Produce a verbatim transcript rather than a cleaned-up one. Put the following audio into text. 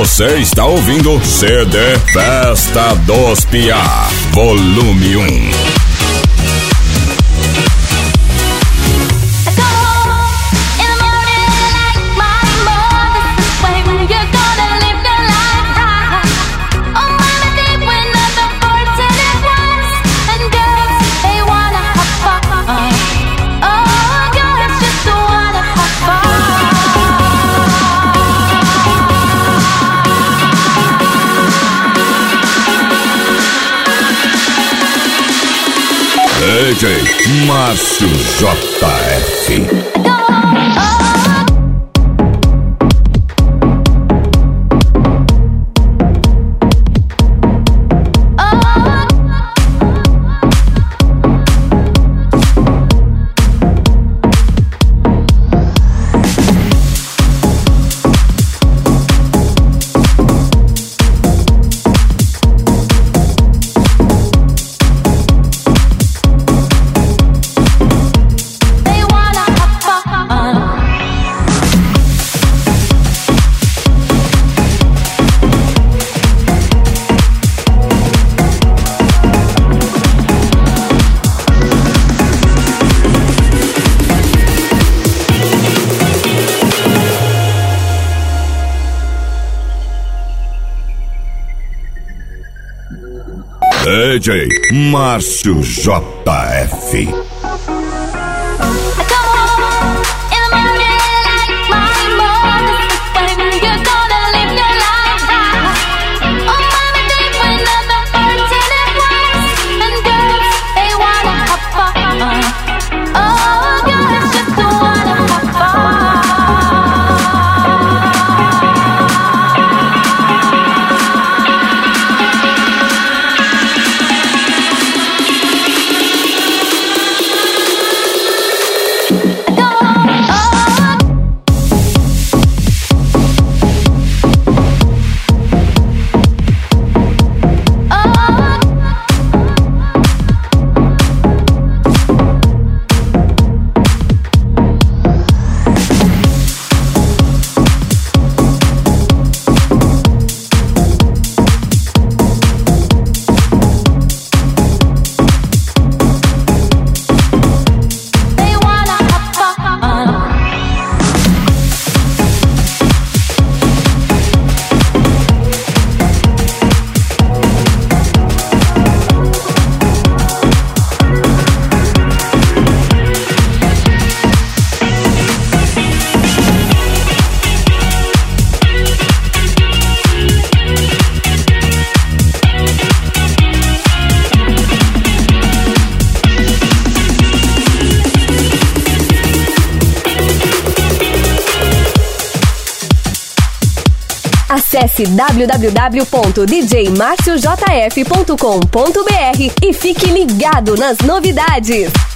Você está ouvindo C D Festa dos Piá, volume um. D J Márcio J F. D J Márcio J F. Acesse w w w ponto d j marcio j f ponto com ponto b r e fique ligado nas novidades.